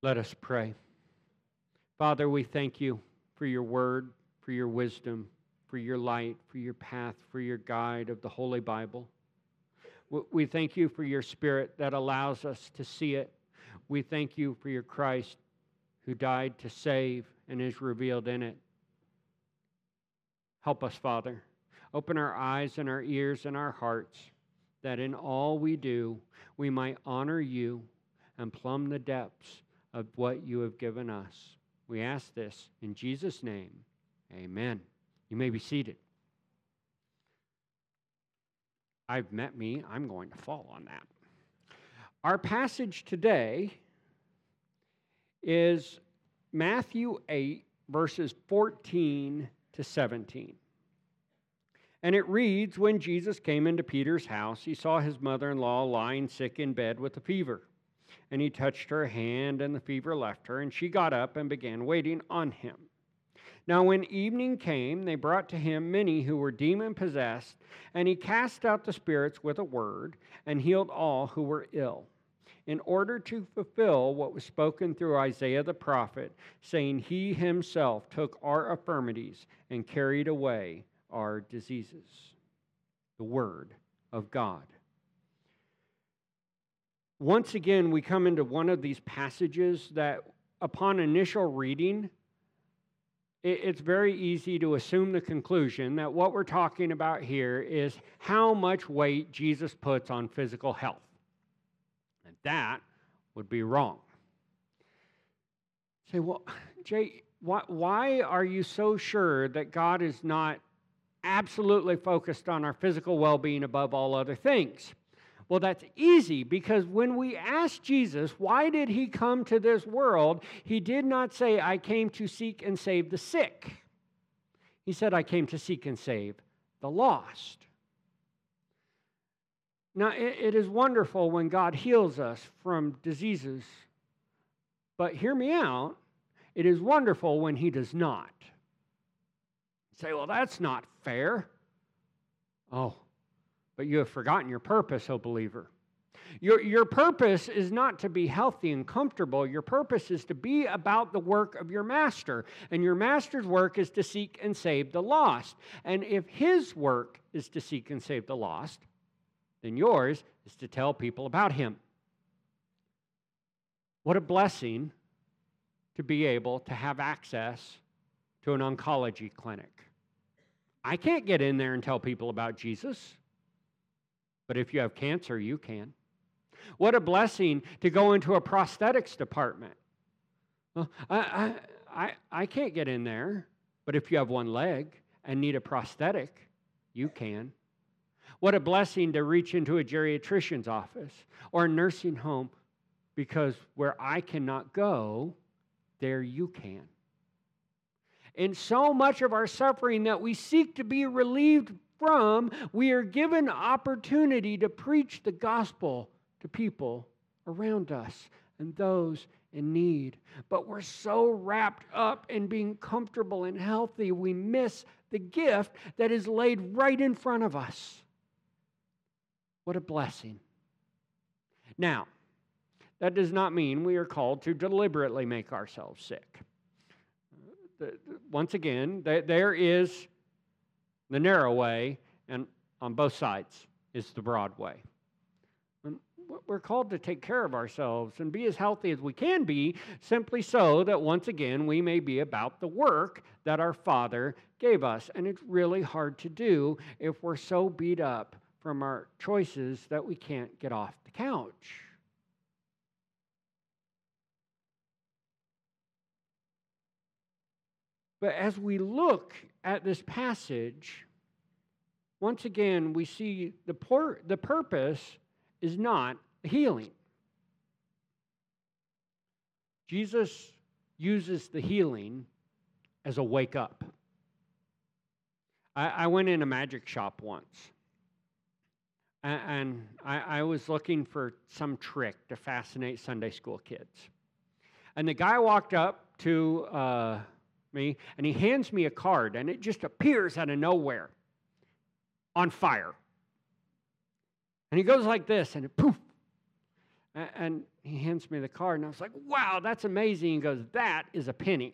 Let us pray. Father, we thank you for your word, for your wisdom, for your light, for your path, for your guide of the Holy Bible. We thank you for your Spirit that allows us to see it. We thank you for your Christ who died to save and is revealed in it. Help us, Father. Open our eyes and our ears and our hearts, that in all we do, we might honor you and plumb the depths of what you have given us. We ask this in Jesus' name. Amen. You may be seated. I've met me. I'm going to fall on that. Our passage today is Matthew 8, verses 14 to 17. And it reads, when Jesus came into Peter's house, he saw his mother-in-law lying sick in bed with a fever. And he touched her hand, and the fever left her, and she got up and began waiting on him. Now when evening came, they brought to him many who were demon-possessed, and he cast out the spirits with a word, and healed all who were ill, in order to fulfill what was spoken through Isaiah the prophet, saying, he himself took our infirmities and carried away our diseases. The word of God. Once again, we come into one of these passages that upon initial reading, it's very easy to assume the conclusion that what we're talking about here is how much weight Jesus puts on physical health. And that would be wrong. Say, well, Jay, why are you so sure that God is not absolutely focused on our physical well-being above all other things? Well, that's easy, because when we ask Jesus, why did he come to this world, he did not say, I came to seek and save the sick. He said, I came to seek and save the lost. Now, it is wonderful when God heals us from diseases, but hear me out, it is wonderful when he does not. You say, well, that's not fair. Oh, but you have forgotten your purpose, O believer. Your purpose is not to be healthy and comfortable. Your purpose is to be about the work of your master. And your master's work is to seek and save the lost. And if his work is to seek and save the lost, then yours is to tell people about him. What a blessing to be able to have access to an oncology clinic. I can't get in there and tell people about Jesus. But if you have cancer, you can. What a blessing to go into a prosthetics department. Well, I can't get in there, but if you have one leg and need a prosthetic, you can. What a blessing to reach into a geriatrician's office or a nursing home, because where I cannot go, there you can. In so much of our suffering that we seek to be relieved from, we are given opportunity to preach the gospel to people around us and those in need. But we're so wrapped up in being comfortable and healthy, we miss the gift that is laid right in front of us. What a blessing. Now, that does not mean we are called to deliberately make ourselves sick. Once again, there is the narrow way, and on both sides is the broad way. And we're called to take care of ourselves and be as healthy as we can be, simply so that once again we may be about the work that our Father gave us. And it's really hard to do if we're so beat up from our choices that we can't get off the couch. But as we look at this passage, once again, we see the purpose is not healing. Jesus uses the healing as a wake up. I went in a magic shop once, and I was looking for some trick to fascinate Sunday school kids. And the guy walked up to me, and he hands me a card, and it just appears out of nowhere, on fire. And he goes like this, and it poof. And He hands me the card, and I was like, wow, that's amazing. He goes, that is a penny.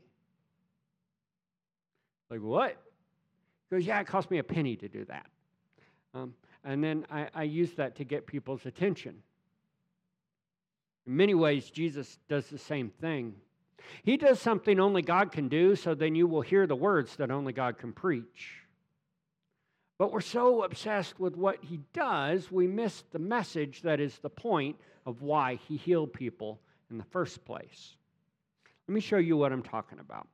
Like, what? He goes, yeah, it cost me a penny to do that. And then I use that to get people's attention. In many ways, Jesus does the same thing. He does something only God can do, so then you will hear the words that only God can preach. But we're so obsessed with what he does, we miss the message that is the point of why he healed people in the first place. Let me show you what I'm talking about.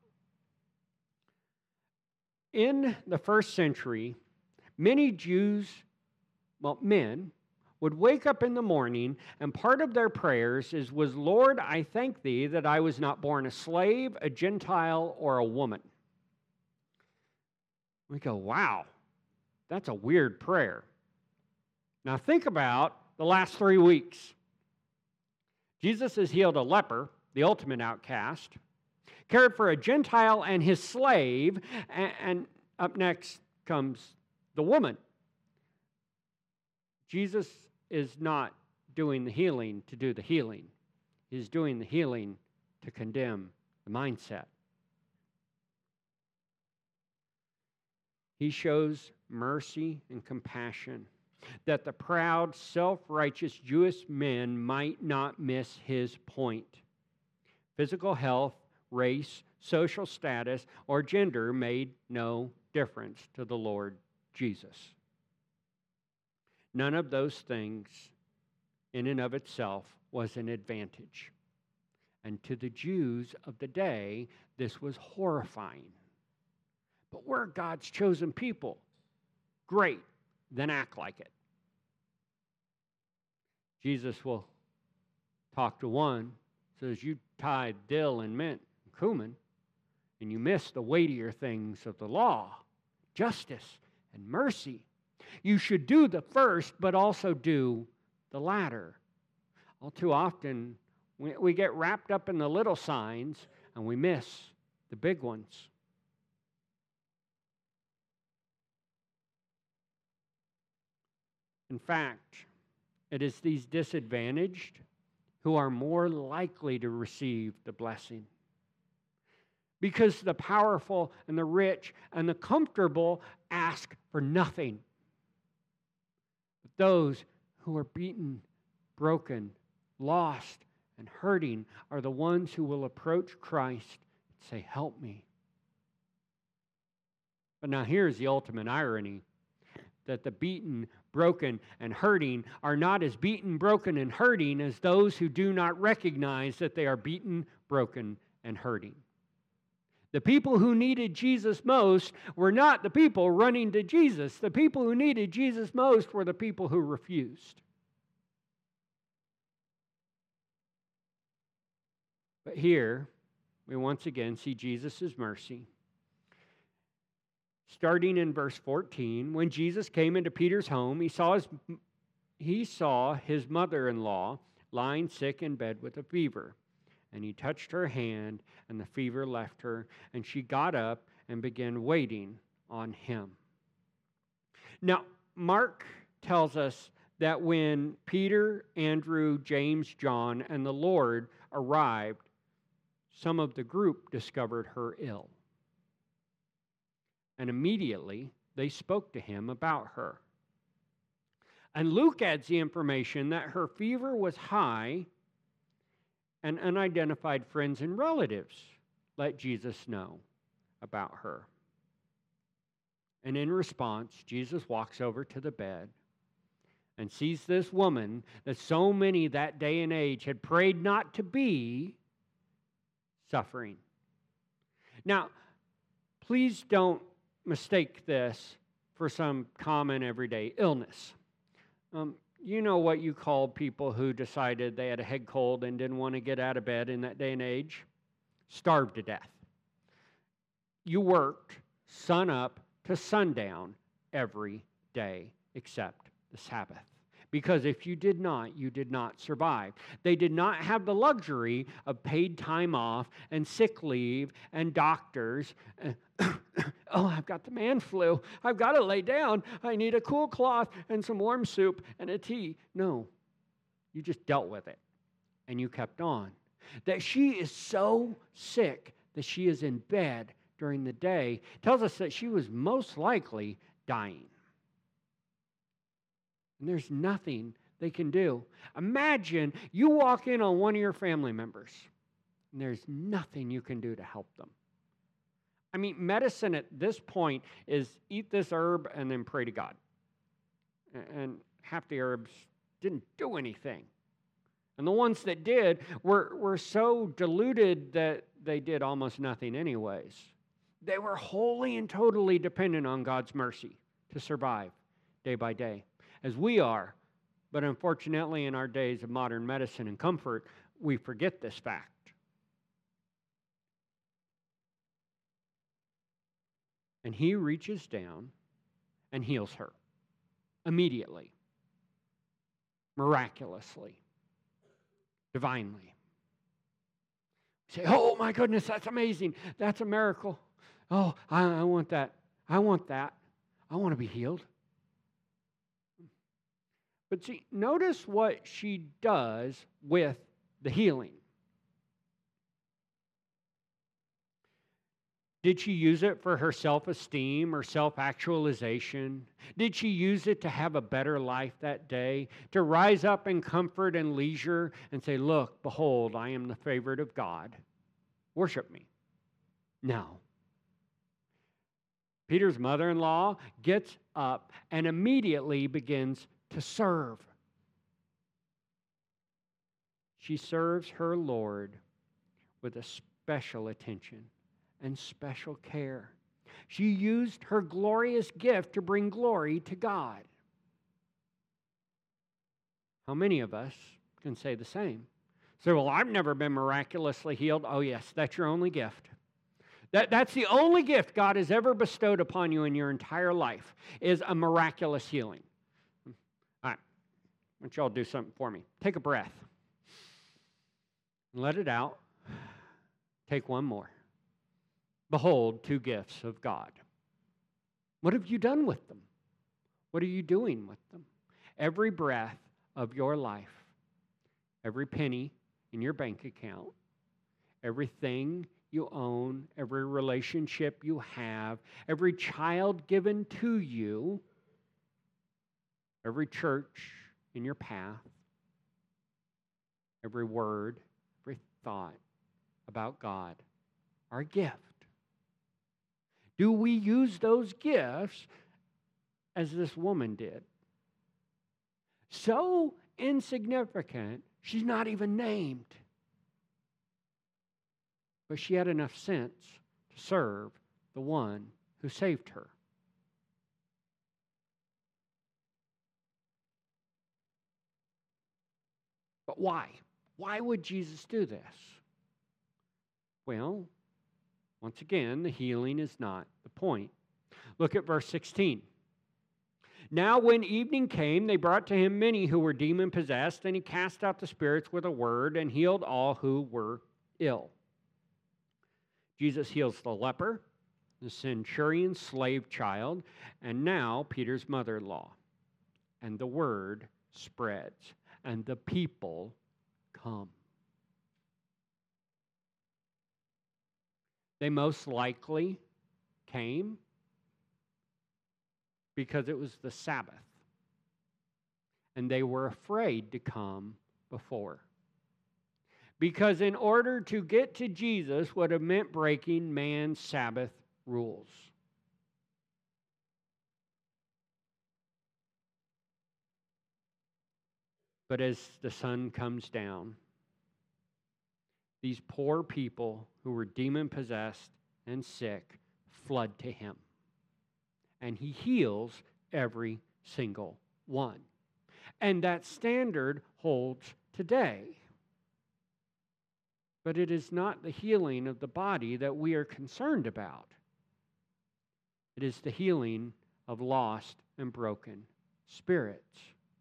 In the first century, many Jews, men, would wake up in the morning, and part of their prayers was, Lord, I thank thee that I was not born a slave, a Gentile, or a woman. We go, wow, that's a weird prayer. Now think about the last 3 weeks. Jesus has healed a leper, the ultimate outcast, cared for a Gentile and his slave, and up next comes the woman. Jesus is not doing the healing to do the healing. He's doing the healing to condemn the mindset. He shows mercy and compassion that the proud, self-righteous Jewish men might not miss his point. Physical health, race, social status, or gender made no difference to the Lord Jesus. None of those things in and of itself was an advantage. And to the Jews of the day, this was horrifying. But we're God's chosen people. Great, then act like it. Jesus will talk to one, says, you tithe dill and mint and cumin, and you miss the weightier things of the law, justice and mercy. You should do the first, but also do the latter. All too often, we get wrapped up in the little signs, and we miss the big ones. In fact, it is these disadvantaged who are more likely to receive the blessing. Because the powerful and the rich and the comfortable ask for nothing. But those who are beaten, broken, lost, and hurting are the ones who will approach Christ and say, help me. But now here's the ultimate irony, that the beaten, broken, and hurting are not as beaten, broken, and hurting as those who do not recognize that they are beaten, broken, and hurting. The people who needed Jesus most were not the people running to Jesus. The people who needed Jesus most were the people who refused. But here, we once again see Jesus' mercy. Starting in verse 14, when Jesus came into Peter's home, he saw his mother-in-law lying sick in bed with a fever. And he touched her hand, and the fever left her, and she got up and began waiting on him. Now, Mark tells us that when Peter, Andrew, James, John, and the Lord arrived, some of the group discovered her ill. And immediately they spoke to him about her. And Luke adds the information that her fever was high, and unidentified friends and relatives let Jesus know about her. And in response, Jesus walks over to the bed and sees this woman that so many that day and age had prayed not to be, suffering. Now, please don't mistake this for some common everyday illness. You know what you call people who decided they had a head cold and didn't want to get out of bed in that day and age? Starved to death. You worked sun up to sundown every day except the Sabbath. Because if you did not, you did not survive. They did not have the luxury of paid time off and sick leave and doctors. Oh, I've got the man flu. I've got to lay down. I need a cool cloth and some warm soup and a tea. No, you just dealt with it. and you kept on. That she is so sick that she is in bed during the day tells us that she was most likely dying. And there's nothing they can do. Imagine you walk in on one of your family members, and there's nothing you can do to help them. I mean, medicine at this point is eat this herb and then pray to God. And half the herbs didn't do anything. And the ones that did were so diluted that they did almost nothing anyways. They were wholly and totally dependent on God's mercy to survive day by day, as we are. But unfortunately, in our days of modern medicine and comfort, we forget this fact. And he reaches down and heals her immediately, miraculously, divinely. You say, oh my goodness, that's amazing. That's a miracle. Oh, I want that. I want that. I want to be healed. But see, notice what she does with the healing. Did she use it for her self-esteem or self-actualization? Did she use it to have a better life that day? To rise up in comfort and leisure and say, look, behold, I am the favorite of God. Worship me. No. Peter's mother-in-law gets up and immediately begins to serve. She serves her Lord with a special attention and special care. She used her glorious gift to bring glory to God. How many of us can say the same? Say, well, I've never been miraculously healed. Oh, yes, that's your only gift. That's the only gift God has ever bestowed upon you in your entire life is a miraculous healing. All right, I want y'all to do something for me. Take a breath. Let it out. Take one more. Behold, two gifts of God. What have you done with them? What are you doing with them? Every breath of your life, every penny in your bank account, everything you own, every relationship you have, every child given to you, every church in your path, every word, every thought about God are a gift. Do we use those gifts as this woman did? So insignificant, she's not even named. But she had enough sense to serve the one who saved her. But why? Why would Jesus do this? Well, once again, the healing is not the point. Look at verse 16. Now when evening came, they brought to him many who were demon-possessed, and he cast out the spirits with a word and healed all who were ill. Jesus heals the leper, the centurion's slave child, and now Peter's mother-in-law. And the word spreads, and the people come. They most likely came because it was the Sabbath, and they were afraid to come before. Because in order to get to Jesus would have meant breaking man's Sabbath rules. But as the sun comes down, these poor people who were demon-possessed and sick flood to him. And he heals every single one. And that standard holds today. But it is not the healing of the body that we are concerned about. It is the healing of lost and broken spirits.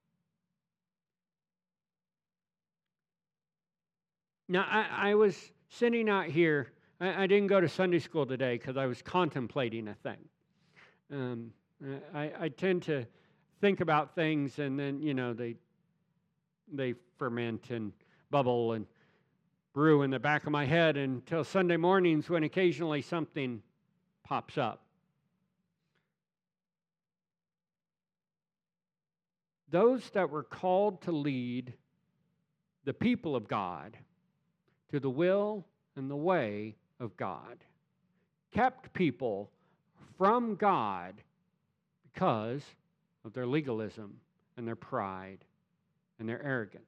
Now, I was sitting out here. I didn't go to Sunday school today because I was contemplating a thing. I tend to think about things and then, they ferment and bubble and brew in the back of my head until Sunday mornings when occasionally something pops up. Those that were called to lead the people of God to the will and the way of God kept people from God because of their legalism and their pride and their arrogance.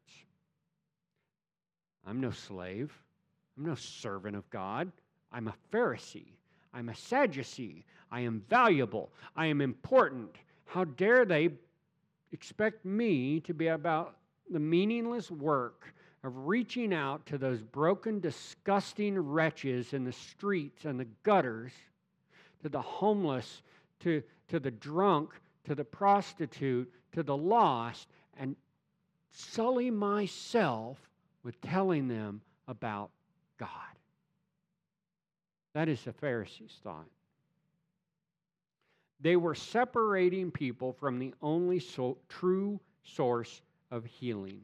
I'm no slave. I'm no servant of God. I'm a Pharisee. I'm a Sadducee. I am valuable. I am important. How dare they expect me to be about the meaningless work of reaching out to those broken, disgusting wretches in the streets and the gutters, to the homeless, to the drunk, to the prostitute, to the lost, and sully myself with telling them about God. That is the Pharisees' thought. They were separating people from the only true source of healing.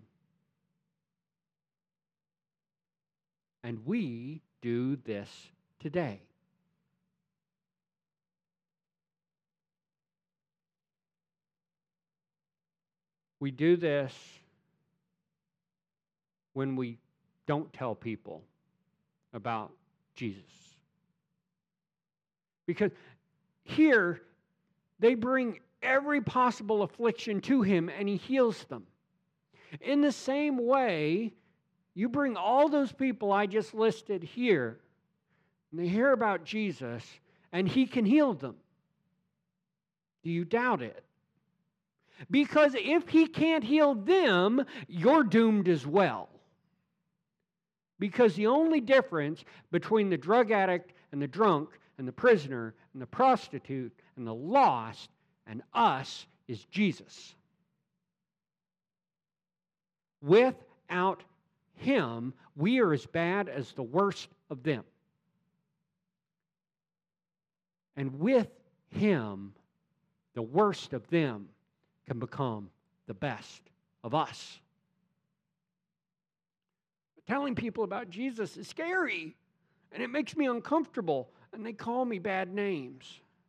And we do this today. We do this when we don't tell people about Jesus. Because here, they bring every possible affliction to him and he heals them. In the same way, you bring all those people I just listed here, and they hear about Jesus, and he can heal them. Do you doubt it? Because if he can't heal them, you're doomed as well. Because the only difference between the drug addict and the drunk and the prisoner and the prostitute and the lost and us is Jesus. Without him, we are as bad as the worst of them. And with him, the worst of them can become the best of us. Telling people about Jesus is scary, and it makes me uncomfortable, and they call me bad names.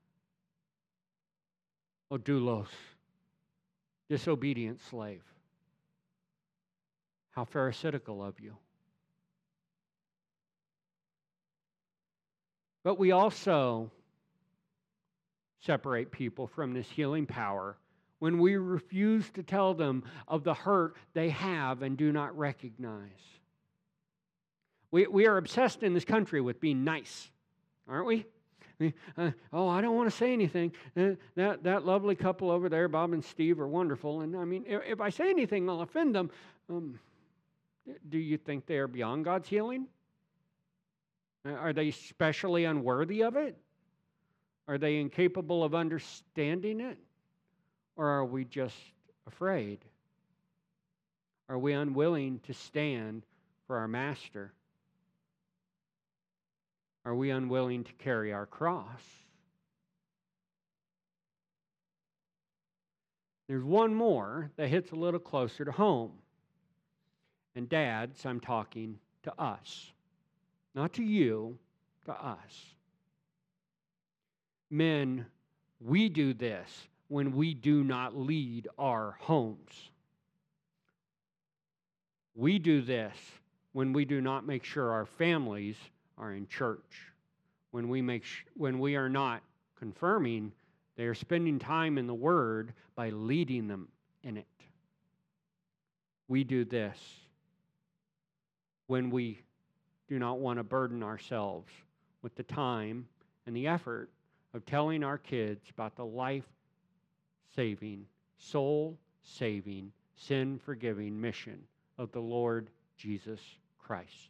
Oh, doulos, disobedient slave. How pharisaical of you. But we also separate people from this healing power when we refuse to tell them of the hurt they have and do not recognize. We are obsessed in this country with being nice, aren't we? I don't want to say anything. That lovely couple over there, Bob and Steve, are wonderful. And I mean, if I say anything, I'll offend them. Do you think they are beyond God's healing? Are they specially unworthy of it? Are they incapable of understanding it? Or are we just afraid? Are we unwilling to stand for our Master? Are we unwilling to carry our cross? There's one more that hits a little closer to home. And dads, I'm talking to us. Not to you, to us. Men, we do this when we do not lead our homes. We do this when we do not make sure our families are in church. When we are not confirming they are spending time in the Word by leading them in it. We do this when we do not want to burden ourselves with the time and the effort of telling our kids about the life-saving, soul-saving, sin-forgiving mission of the Lord Jesus Christ.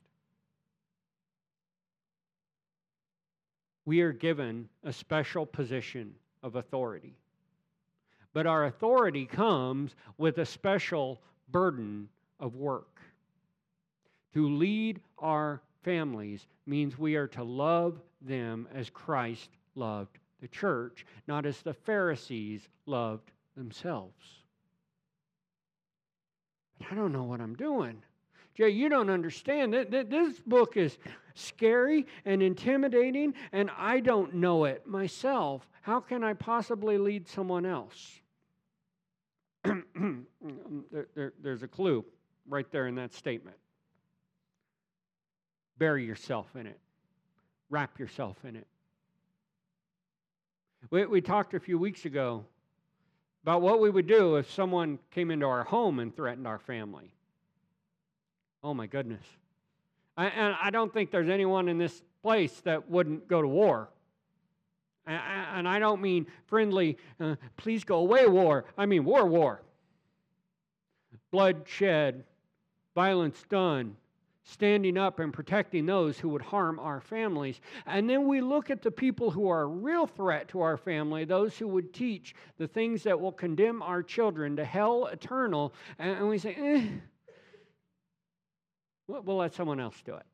We are given a special position of authority, but our authority comes with a special burden of work. To lead our families means we are to love them as Christ loved the church, not as the Pharisees loved themselves. But I don't know what I'm doing. Jay, you don't understand. This book is scary and intimidating, and I don't know it myself. How can I possibly lead someone else? There's a clue right there in that statement. Bury yourself in it. Wrap yourself in it. We talked a few weeks ago about what we would do if someone came into our home and threatened our family. Oh my goodness. And I don't think there's anyone in this place that wouldn't go to war. And I don't mean friendly, please go away war. I mean war. Bloodshed, violence done, standing up and protecting those who would harm our families. And then we look at the people who are a real threat to our family, those who would teach the things that will condemn our children to hell eternal, and we say, we'll let someone else do it.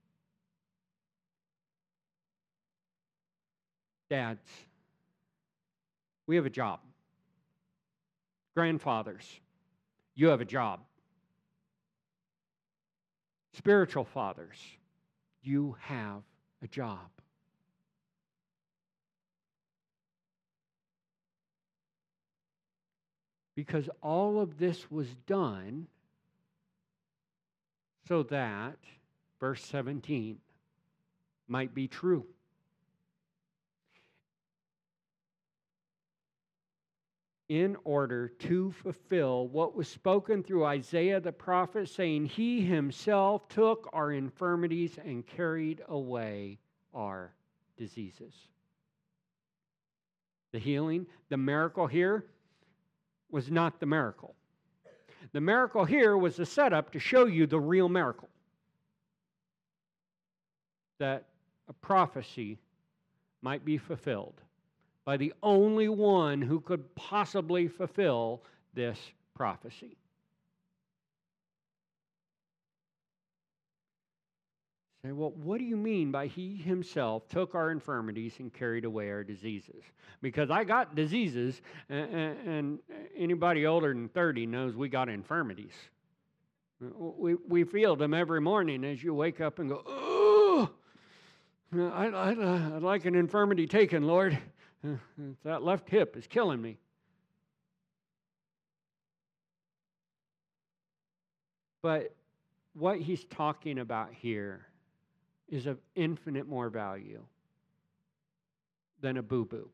Dads, we have a job. Grandfathers, you have a job. Spiritual fathers, you have a job. Because all of this was done so that, verse 17, might be true. In order to fulfill what was spoken through Isaiah the prophet, saying, He himself took our infirmities and carried away our diseases. The healing, the miracle here was not the miracle. The miracle here was the setup to show you the real miracle. That a prophecy might be fulfilled by the only one who could possibly fulfill this prophecy. Say, well, what do you mean by He himself took our infirmities and carried away our diseases? Because I got diseases, and anybody older than 30 knows we got infirmities. We feel them every morning as you wake up and go, oh, I'd like an infirmity taken, Lord. That left hip is killing me. But what he's talking about here is of infinite more value than a boo-boo.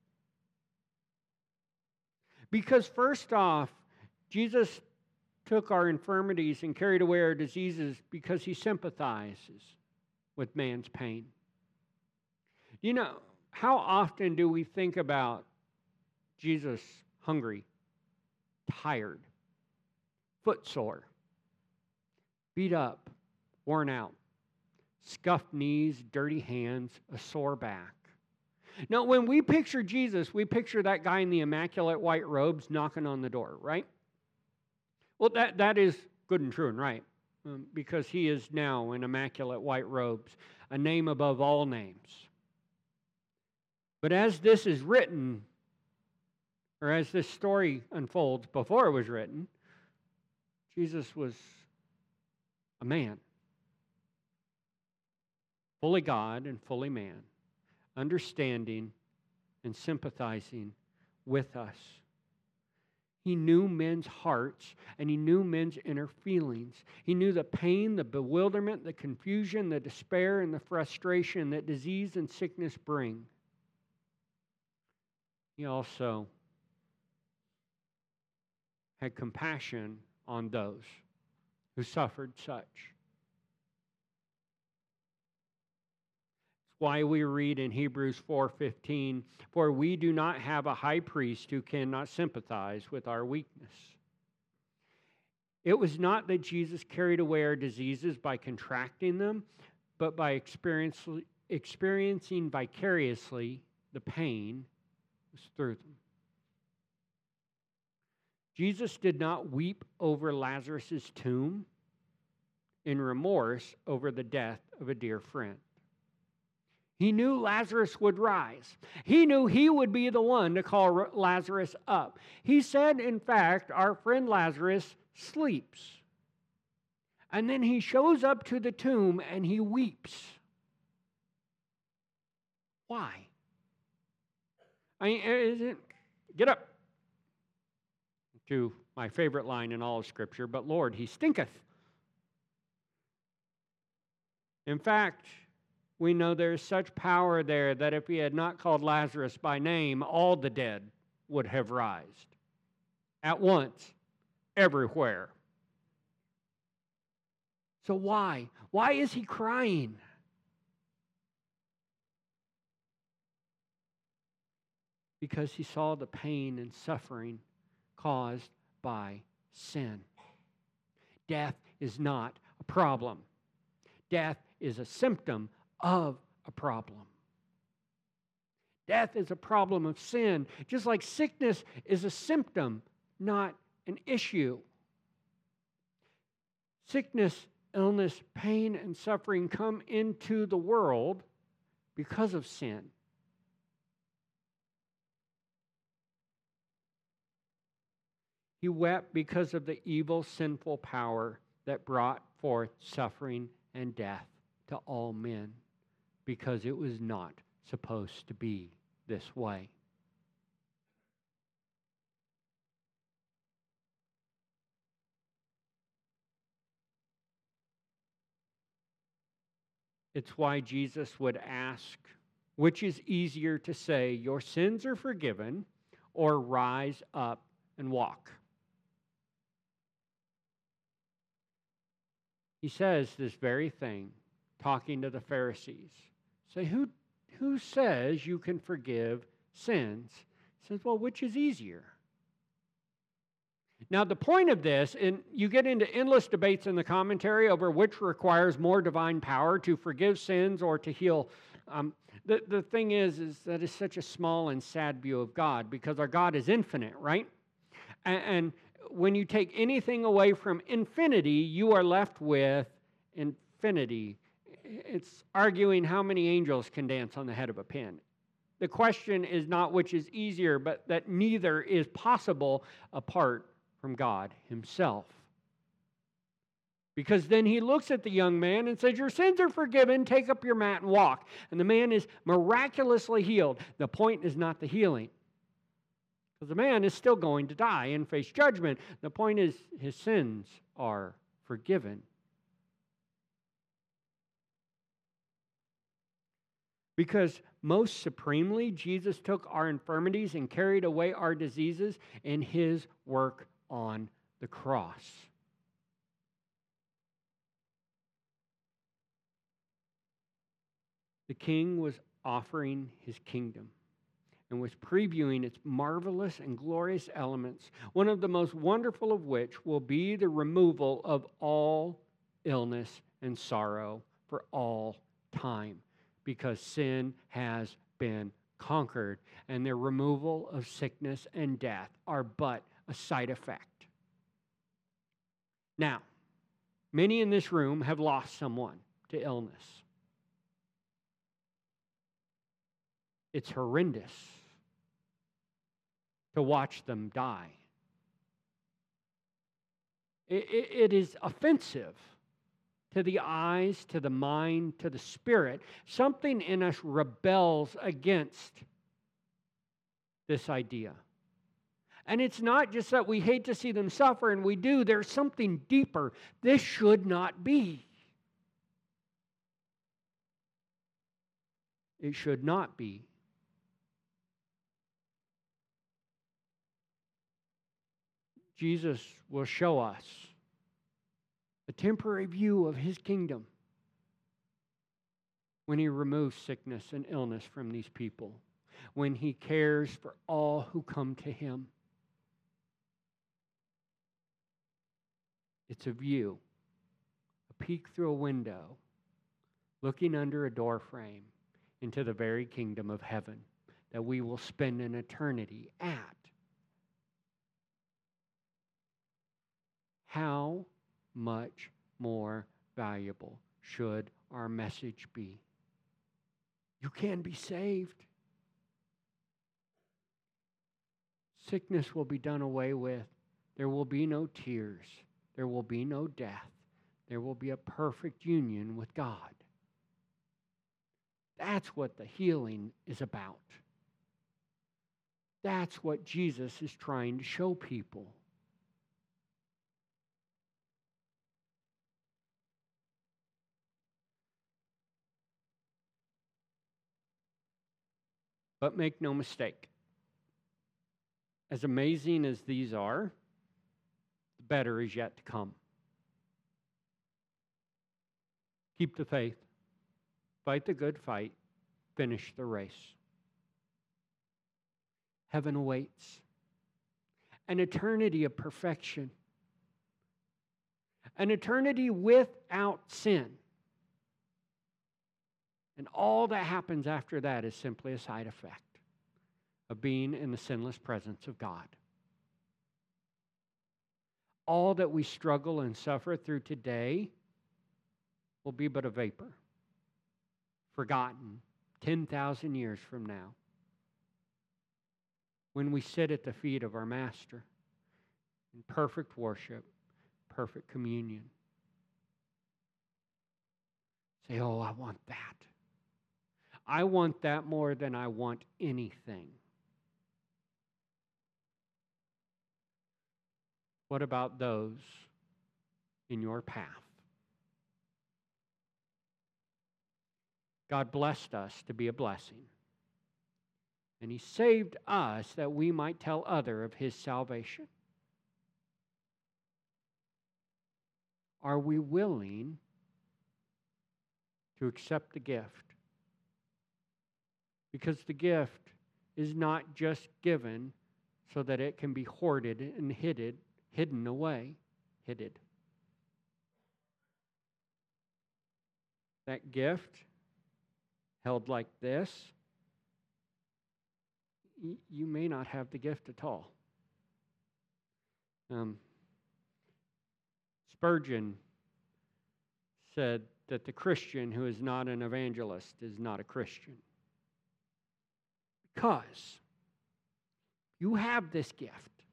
Because first off, Jesus took our infirmities and carried away our diseases because he sympathizes with man's pain. You know, how often do we think about Jesus hungry, tired, footsore, beat up, worn out, scuffed knees, dirty hands, a sore back? Now, when we picture Jesus, we picture that guy in the immaculate white robes knocking on the door, right? Well, that is good and true and right, because he is now in immaculate white robes, a name above all names. But as this is written, or as this story unfolds before it was written, Jesus was a man, fully God and fully man, understanding and sympathizing with us. He knew men's hearts, and he knew men's inner feelings. He knew the pain, the bewilderment, the confusion, the despair, and the frustration that disease and sickness bring. He also had compassion on those who suffered such. It's why we read in Hebrews 4:15, "For we do not have a high priest who cannot sympathize with our weakness." It was not that Jesus carried away our diseases by contracting them, but by experiencing vicariously the pain through them. Jesus did not weep over Lazarus' tomb in remorse over the death of a dear friend. He knew Lazarus would rise. He knew he would be the one to call Lazarus up. He said, in fact, our friend Lazarus sleeps. And then he shows up to the tomb and he weeps. Why? Get up. To my favorite line in all of Scripture, but Lord, he stinketh. In fact, we know there's such power there that if he had not called Lazarus by name, all the dead would have rised. At once, everywhere. So why? Why is he crying? Because he saw the pain and suffering caused by sin. Death is not a problem. Death is a symptom of a problem. Death is a problem of sin, just like sickness is a symptom, not an issue. Sickness, illness, pain, and suffering come into the world because of sin. He wept because of the evil, sinful power that brought forth suffering and death to all men, because it was not supposed to be this way. It's why Jesus would ask, which is easier to say, your sins are forgiven, or rise up and walk? He says this very thing, talking to the Pharisees. Say, who says you can forgive sins? He says, well, which is easier? Now, the point of this, and you get into endless debates in the commentary over which requires more divine power, to forgive sins or to heal. The thing is that it's such a small and sad view of God, because our God is infinite, right? And when you take anything away from infinity, you are left with infinity. It's arguing how many angels can dance on the head of a pin. The question is not which is easier, but that neither is possible apart from God himself. Because then he looks at the young man and says, your sins are forgiven, take up your mat and walk. And the man is miraculously healed. The point is not the healing, because the man is still going to die and face judgment. The point is his sins are forgiven. Because most supremely, Jesus took our infirmities and carried away our diseases in his work on the cross. The king was offering his kingdom and was previewing its marvelous and glorious elements, one of the most wonderful of which will be the removal of all illness and sorrow for all time, because sin has been conquered, and the removal of sickness and death are but a side effect. Now, many in this room have lost someone to illness. It's horrendous to watch them die. It is offensive to the eyes, to the mind, to the spirit. Something in us rebels against this idea. And it's not just that we hate to see them suffer, and we do. There's something deeper. This should not be. It should not be. Jesus will show us a temporary view of his kingdom when he removes sickness and illness from these people, when he cares for all who come to him. It's a view, a peek through a window, looking under a door frame into the very kingdom of heaven that we will spend an eternity at. How much more valuable should our message be? You can be saved. Sickness will be done away with. There will be no tears. There will be no death. there will be a perfect union with God. That's what the healing is about. That's what Jesus is trying to show people. But make no mistake, as amazing as these are, the better is yet to come. Keep the faith, fight the good fight, finish the race. Heaven awaits an eternity of perfection, an eternity without sin. And all that happens after that is simply a side effect of being in the sinless presence of God. All that we struggle and suffer through today will be but a vapor, forgotten 10,000 years from now, when we sit at the feet of our Master in perfect worship, perfect communion. Say, oh, I want that. I want that more than I want anything. What about those in your path? God blessed us to be a blessing. And He saved us that we might tell others of His salvation. Are we willing to accept the gift? Because the gift is not just given so that it can be hoarded and hidden away. That gift, held like this, you may not have the gift at all. Spurgeon said that the Christian who is not an evangelist is not a Christian. Because you have this gift.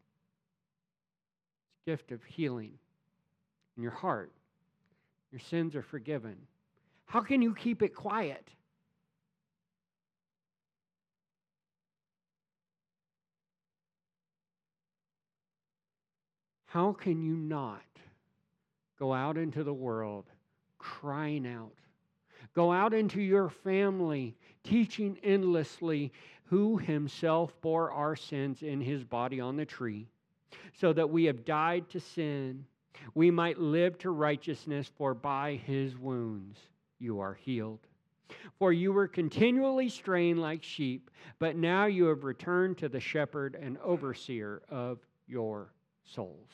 This gift of healing in your heart. Your sins are forgiven. How can you keep it quiet? How can you not go out into the world crying out? Go out into your family, teaching endlessly who Himself bore our sins in His body on the tree, so that we have died to sin, we might live to righteousness, for by His wounds you are healed. For you were continually straying like sheep, but now you have returned to the shepherd and overseer of your souls.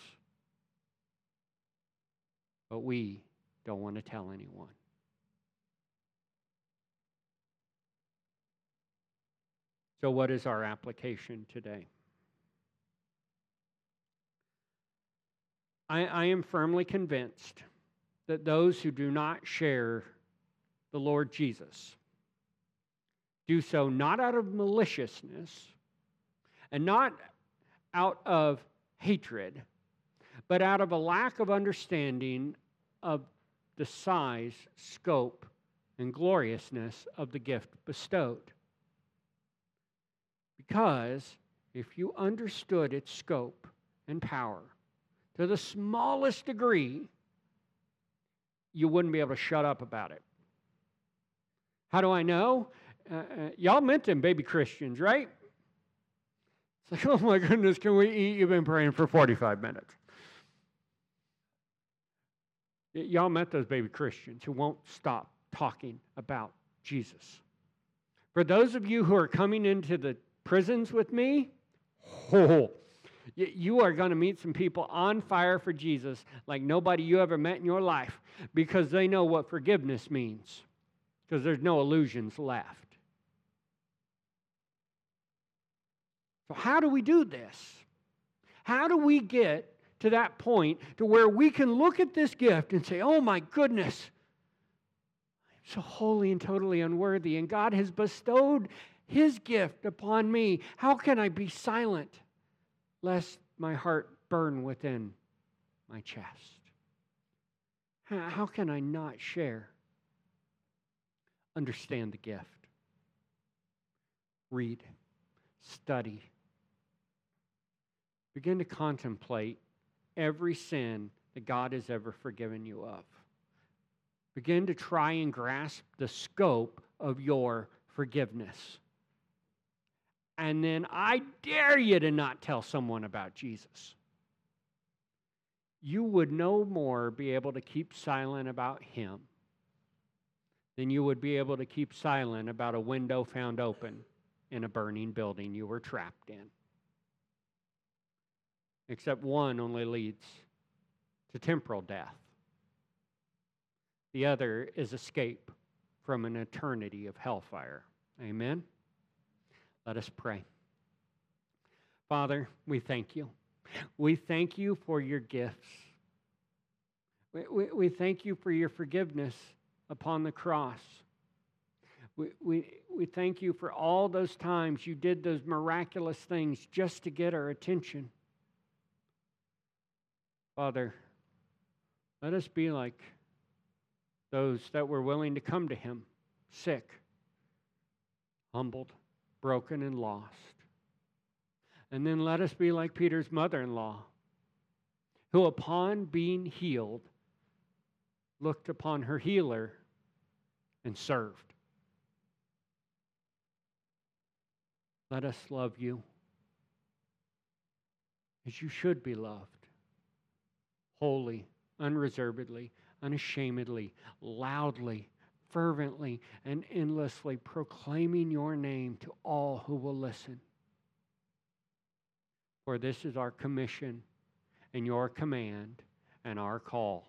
But we don't want to tell anyone. So what is our application today? I am firmly convinced that those who do not share the Lord Jesus do so not out of maliciousness and not out of hatred, but out of a lack of understanding of the size, scope, and gloriousness of the gift bestowed. Because if you understood its scope and power to the smallest degree, you wouldn't be able to shut up about it. How do I know? Y'all meant them baby Christians, right? It's like, oh my goodness, can we eat? You've been praying for 45 minutes. Y'all met those baby Christians who won't stop talking about Jesus. For those of you who are coming into the prisons with me, you are going to meet some people on fire for Jesus like nobody you ever met in your life, because they know what forgiveness means, because there's no illusions left. So how do we do this? How do we get to that point to where we can look at this gift and say, oh my goodness, I'm so holy and totally unworthy, and God has bestowed His gift upon me. How can I be silent lest my heart burn within my chest? How can I not share? Understand the gift. Read, study. Begin to contemplate every sin that God has ever forgiven you of. Begin to try and grasp the scope of your forgiveness. And then I dare you to not tell someone about Jesus. You would no more be able to keep silent about him than you would be able to keep silent about a window found open in a burning building you were trapped in. Except one only leads to temporal death. The other is escape from an eternity of hellfire. Amen? Let us pray. Father, we thank you. We thank you for your gifts. We thank you for your forgiveness upon the cross. We thank you for all those times you did those miraculous things just to get our attention. Father, let us be like those that were willing to come to him, sick, humbled, broken, and lost. And then let us be like Peter's mother-in-law, who upon being healed, looked upon her healer and served. Let us love you as you should be loved, wholly, unreservedly, unashamedly, loudly, fervently, and endlessly proclaiming your name to all who will listen. For this is our commission and your command and our call.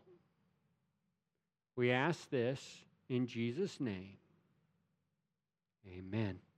We ask this in Jesus' name. Amen.